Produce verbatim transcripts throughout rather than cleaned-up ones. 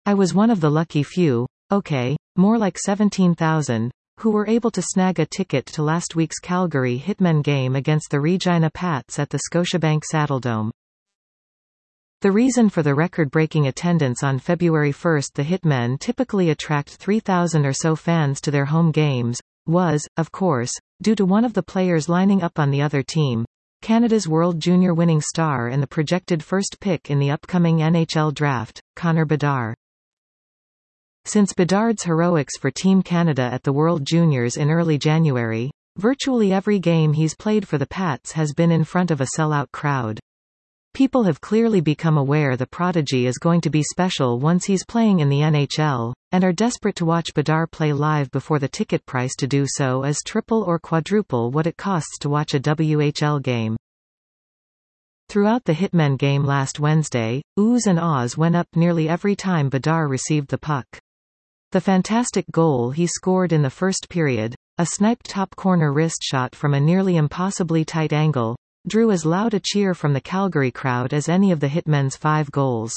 I was one of the lucky few, okay, more like seventeen thousand, who were able to snag a ticket to last week's Calgary Hitmen game against the Regina Pats at the Scotiabank Saddledome. The reason for the record-breaking attendance on February first, the Hitmen typically attract three thousand or so fans to their home games, was, of course, due to one of the players lining up on the other team, Canada's World Junior winning star and the projected first pick in the upcoming N H L draft, Connor Bedard. Since Bedard's heroics for Team Canada at the World Juniors in early January, virtually every game he's played for the Pats has been in front of a sellout crowd. People have clearly become aware the prodigy is going to be special once he's playing in the N H L, and are desperate to watch Bedard play live before the ticket price to do so is triple or quadruple what it costs to watch a W H L game. Throughout the Hitmen game last Wednesday, oohs and ahs went up nearly every time Bedard received the puck. The fantastic goal he scored in the first period, a sniped top corner wrist shot from a nearly impossibly tight angle, drew as loud a cheer from the Calgary crowd as any of the Hitmen's five goals.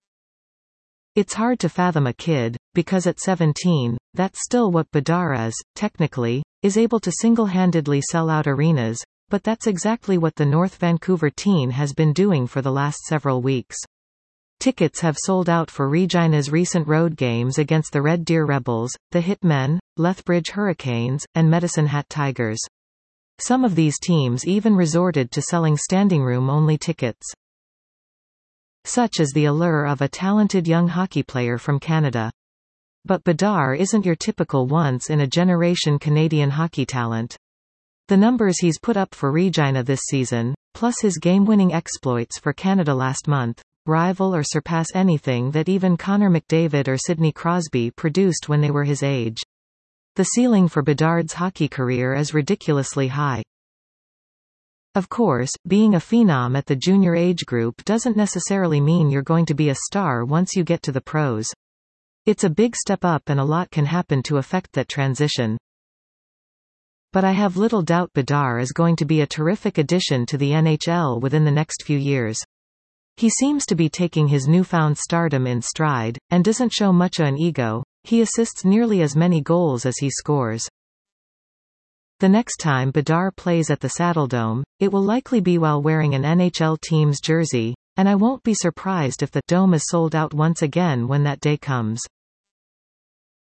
It's hard to fathom a kid, because at seventeen, that's still what Bedard is, technically, is able to single-handedly sell out arenas, but that's exactly what the North Vancouver teen has been doing for the last several weeks. Tickets have sold out for Regina's recent road games against the Red Deer Rebels, the Hitmen, Lethbridge Hurricanes, and Medicine Hat Tigers. Some of these teams even resorted to selling standing-room-only tickets. Such is the allure of a talented young hockey player from Canada. But Bedard isn't your typical once-in-a-generation Canadian hockey talent. The numbers he's put up for Regina this season, plus his game-winning exploits for Canada last month, rival or surpass anything that even Connor McDavid or Sidney Crosby produced when they were his age. The ceiling for Bedard's hockey career is ridiculously high. Of course, being a phenom at the junior age group doesn't necessarily mean you're going to be a star once you get to the pros. It's a big step up and a lot can happen to affect that transition. But I have little doubt Bedard is going to be a terrific addition to the N H L within the next few years. He seems to be taking his newfound stardom in stride, and doesn't show much of an ego. He assists nearly as many goals as he scores. The next time Bedard plays at the Saddledome, it will likely be while wearing an N H L team's jersey, and I won't be surprised if the Dome is sold out once again when that day comes.